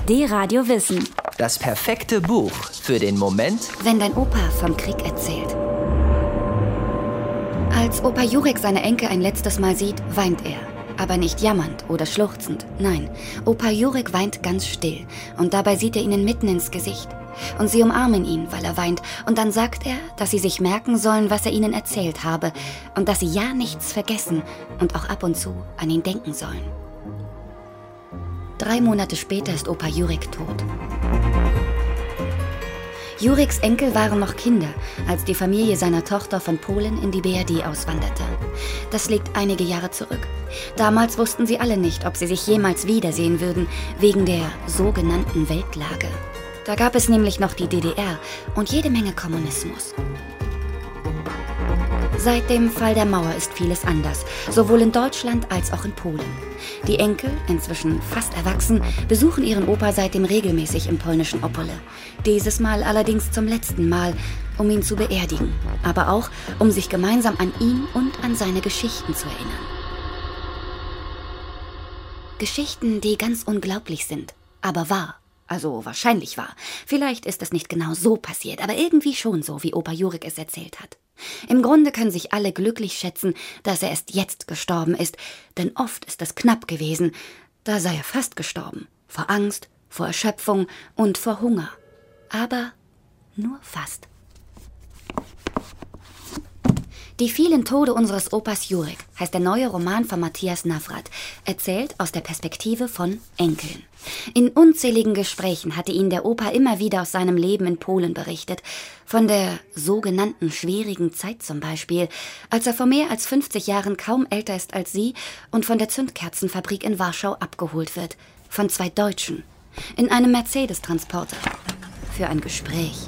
D-Radio Wissen. Das perfekte Buch für den Moment, wenn dein Opa vom Krieg erzählt. Als Opa Jurek seine Enkel ein letztes Mal sieht, weint er. Aber nicht jammernd oder schluchzend. Nein, Opa Jurek weint ganz still. Und dabei sieht er ihnen mitten ins Gesicht. Und sie umarmen ihn, weil er weint. Und dann sagt er, dass sie sich merken sollen, was er ihnen erzählt habe. Und dass sie ja nichts vergessen und auch ab und zu an ihn denken sollen. 3 Monate später ist Opa Jurek tot. Jureks Enkel waren noch Kinder, als die Familie seiner Tochter von Polen in die BRD auswanderte. Das liegt einige Jahre zurück. Damals wussten sie alle nicht, ob sie sich jemals wiedersehen würden, wegen der sogenannten Weltlage. Da gab es nämlich noch die DDR und jede Menge Kommunismus. Seit dem Fall der Mauer ist vieles anders, sowohl in Deutschland als auch in Polen. Die Enkel, inzwischen fast erwachsen, besuchen ihren Opa seitdem regelmäßig im polnischen Opole. Dieses Mal allerdings zum letzten Mal, um ihn zu beerdigen, aber auch, um sich gemeinsam an ihn und an seine Geschichten zu erinnern. Geschichten, die ganz unglaublich sind, aber wahr. Also wahrscheinlich wahr. Vielleicht ist es nicht genau so passiert, aber irgendwie schon so, wie Opa Jurek es erzählt hat. Im Grunde können sich alle glücklich schätzen, dass er erst jetzt gestorben ist, denn oft ist es knapp gewesen. Da sei er fast gestorben. Vor Angst, vor Erschöpfung und vor Hunger. Aber nur fast. Die vielen Tode unseres Opas Jurek heißt der neue Roman von Matthias Navrat, erzählt aus der Perspektive von Enkeln. In unzähligen Gesprächen hatte ihn der Opa immer wieder aus seinem Leben in Polen berichtet, von der sogenannten schwierigen Zeit zum Beispiel, als er vor mehr als 50 Jahren kaum älter ist als sie und von der Zündkerzenfabrik in Warschau abgeholt wird, von 2 Deutschen, in einem Mercedes-Transporter, für ein Gespräch.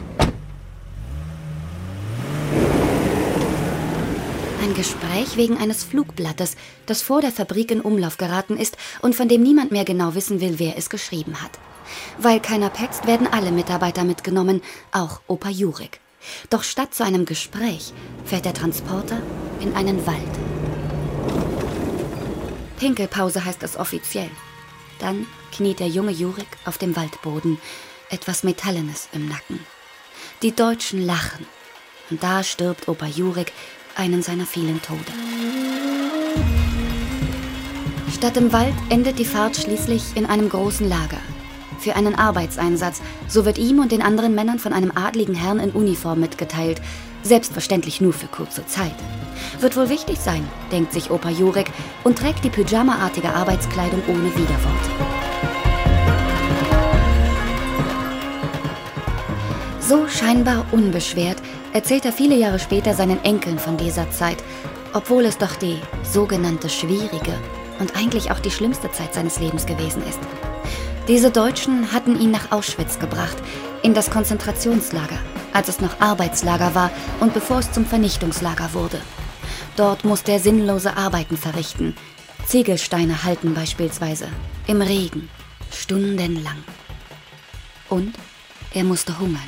Ein Gespräch wegen eines Flugblattes, das vor der Fabrik in Umlauf geraten ist und von dem niemand mehr genau wissen will, wer es geschrieben hat. Weil keiner petzt, werden alle Mitarbeiter mitgenommen, auch Opa Jurek. Doch statt zu einem Gespräch fährt der Transporter in einen Wald. Pinkelpause heißt es offiziell. Dann kniet der junge Jurek auf dem Waldboden, etwas Metallenes im Nacken. Die Deutschen lachen. Und da stirbt Opa Jurek, einen seiner vielen Tode. Statt im Wald endet die Fahrt schließlich in einem großen Lager. Für einen Arbeitseinsatz, so wird ihm und den anderen Männern von einem adligen Herrn in Uniform mitgeteilt. Selbstverständlich nur für kurze Zeit. Wird wohl wichtig sein, denkt sich Opa Jurek und trägt die pyjamaartige Arbeitskleidung ohne Widerworte. So scheinbar unbeschwert erzählt er viele Jahre später seinen Enkeln von dieser Zeit, obwohl es doch die sogenannte schwierige und eigentlich auch die schlimmste Zeit seines Lebens gewesen ist. Diese Deutschen hatten ihn nach Auschwitz gebracht, in das Konzentrationslager, als es noch Arbeitslager war und bevor es zum Vernichtungslager wurde. Dort musste er sinnlose Arbeiten verrichten, Ziegelsteine halten beispielsweise, im Regen, stundenlang. Und er musste hungern.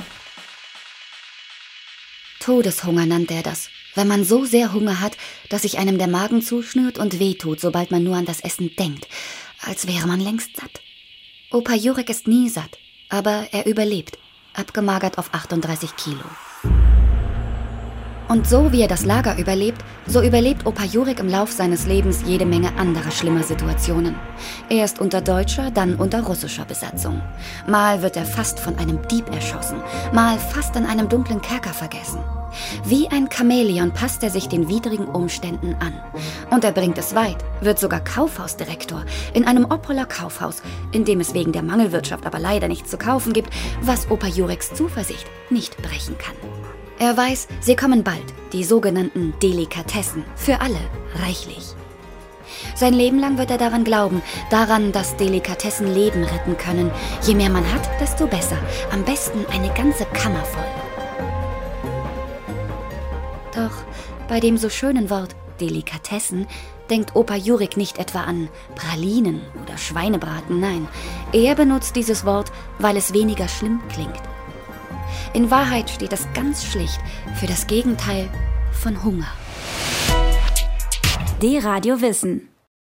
Todeshunger nannte er das, wenn man so sehr Hunger hat, dass sich einem der Magen zuschnürt und wehtut, sobald man nur an das Essen denkt, als wäre man längst satt. Opa Jurek ist nie satt, aber er überlebt, abgemagert auf 38 Kilo. Und so wie er das Lager überlebt, so überlebt Opa Jurek im Lauf seines Lebens jede Menge anderer schlimmer Situationen. Erst unter deutscher, dann unter russischer Besatzung. Mal wird er fast von einem Dieb erschossen, mal fast in einem dunklen Kerker vergessen. Wie ein Chamäleon passt er sich den widrigen Umständen an. Und er bringt es weit, wird sogar Kaufhausdirektor in einem Oppoler Kaufhaus, in dem es wegen der Mangelwirtschaft aber leider nichts zu kaufen gibt, was Opa Jureks Zuversicht nicht brechen kann. Er weiß, sie kommen bald, die sogenannten Delikatessen, für alle reichlich. Sein Leben lang wird er daran glauben, daran, dass Delikatessen Leben retten können. Je mehr man hat, desto besser. Am besten eine ganze Kammer voll. Doch bei dem so schönen Wort Delikatessen denkt Opa Jurek nicht etwa an Pralinen oder Schweinebraten, nein. Er benutzt dieses Wort, weil es weniger schlimm klingt. In Wahrheit steht es ganz schlicht für das Gegenteil von Hunger. D-Radio Wissen.